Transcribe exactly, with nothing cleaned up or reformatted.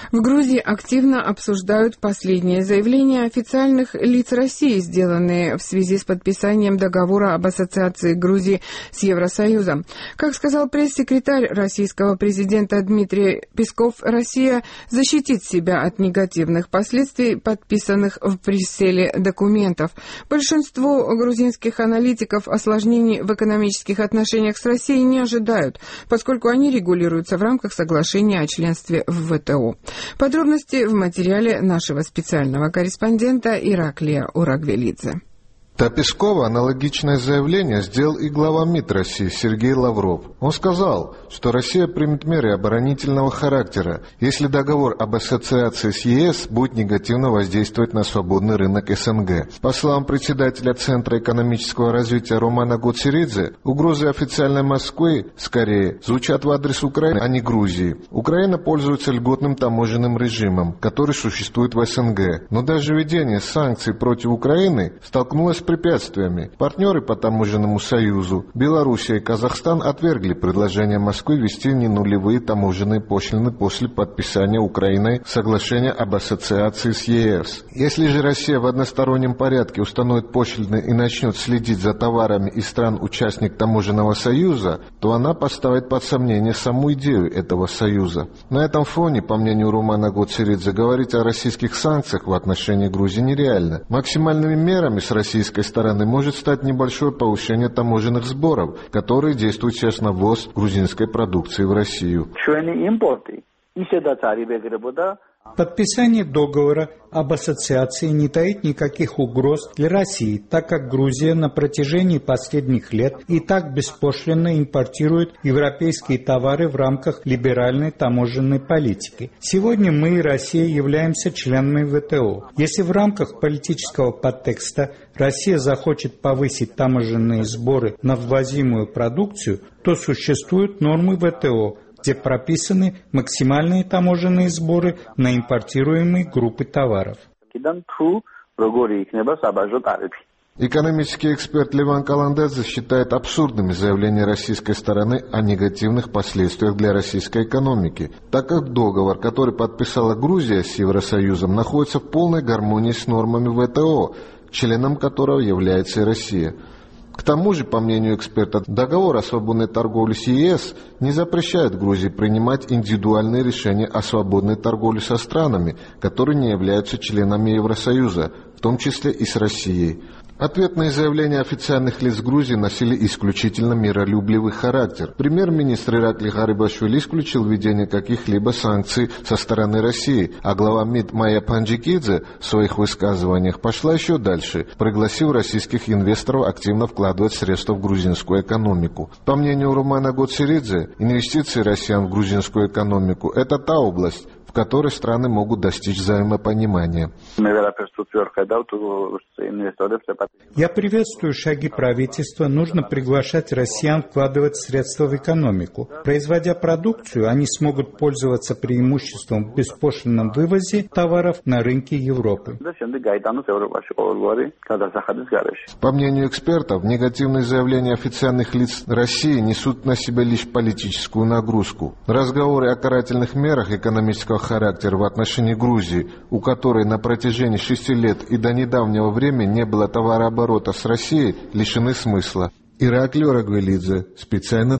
В Грузии активно обсуждают последние заявления официальных лиц России, сделанные в связи с подписанием договора об ассоциации Грузии с Евросоюзом. Как сказал пресс-секретарь российского президента Дмитрий Песков, Россия защитит себя от негативных последствий подписанных в Брюсселе документов. Большинство грузинских аналитиков осложнений в экономических отношениях с Россией не ожидают, поскольку они регулируются в рамках соглашения о членстве в ВТО. Подробности в материале нашего специального корреспондента Ираклия Урагвелидзе. До Пескова аналогичное заявление сделал и глава МИД России Сергей Лавров. Он сказал, что Россия примет меры оборонительного характера, если договор об ассоциации с ЕС будет негативно воздействовать на свободный рынок СНГ. По словам председателя Центра экономического развития Романа Гоцеридзе, угрозы официальной Москвы, скорее, звучат в адрес Украины, а не Грузии. Украина пользуется льготным таможенным режимом, который существует в СНГ. Но даже введение санкций против Украины столкнулось с препятствиями. Партнеры по таможенному союзу, Белоруссия и Казахстан, отвергли предложение Москвы ввести ненулевые таможенные пошлины после подписания Украиной соглашения об ассоциации с ЕС. Если же Россия в одностороннем порядке установит пошлины и начнет следить за товарами из стран-участник таможенного союза, то она поставит под сомнение саму идею этого союза. На этом фоне, по мнению Романа Гоцеридзе, говорить о российских санкциях в отношении Грузии нереально. Максимальными мерами с российской стороны может стать небольшое повышение таможенных сборов, которые действуют сейчас на ввоз грузинской продукции в Россию. Подписание договора об ассоциации не таит никаких угроз для России, так как Грузия на протяжении последних лет и так беспошлинно импортирует европейские товары в рамках либеральной таможенной политики. Сегодня мы и Россия являемся членами ВТО. Если в рамках политического подтекста Россия захочет повысить таможенные сборы на ввозимую продукцию, то существуют нормы ВТО, где прописаны максимальные таможенные сборы на импортируемые группы товаров. Экономический эксперт Леван Каландадзе считает абсурдными заявления российской стороны о негативных последствиях для российской экономики, так как договор, который подписала Грузия с Евросоюзом, находится в полной гармонии с нормами ВТО, членом которого является и Россия. К тому же, по мнению эксперта, договор о свободной торговле с ЕС не запрещает Грузии принимать индивидуальные решения о свободной торговле со странами, которые не являются членами Евросоюза, в том числе и с Россией. Ответные заявления официальных лиц Грузии носили исключительно миролюбивый характер. Премьер-министр Ираклий Гарибашвили исключил введение каких-либо санкций со стороны России, а глава МИД Майя Панджикидзе в своих высказываниях пошла еще дальше, пригласив российских инвесторов активно вкладывать средства в грузинскую экономику. По мнению Романа Гоцеридзе, инвестиции россиян в грузинскую экономику – это та область, в которой страны могут достичь взаимопонимания. Я приветствую шаги правительства. Нужно приглашать россиян вкладывать средства в экономику. Производя продукцию, они смогут пользоваться преимуществом в беспошлинном вывозе товаров на рынке Европы. По мнению экспертов, негативные заявления официальных лиц России несут на себя лишь политическую нагрузку. Разговоры о карательных мерах экономического характера в отношении Грузии, у которой на протяжении шести лет и до недавнего времени не было товарооборота с Россией, лишены смысла. Ираклий Урагвелидзе, специально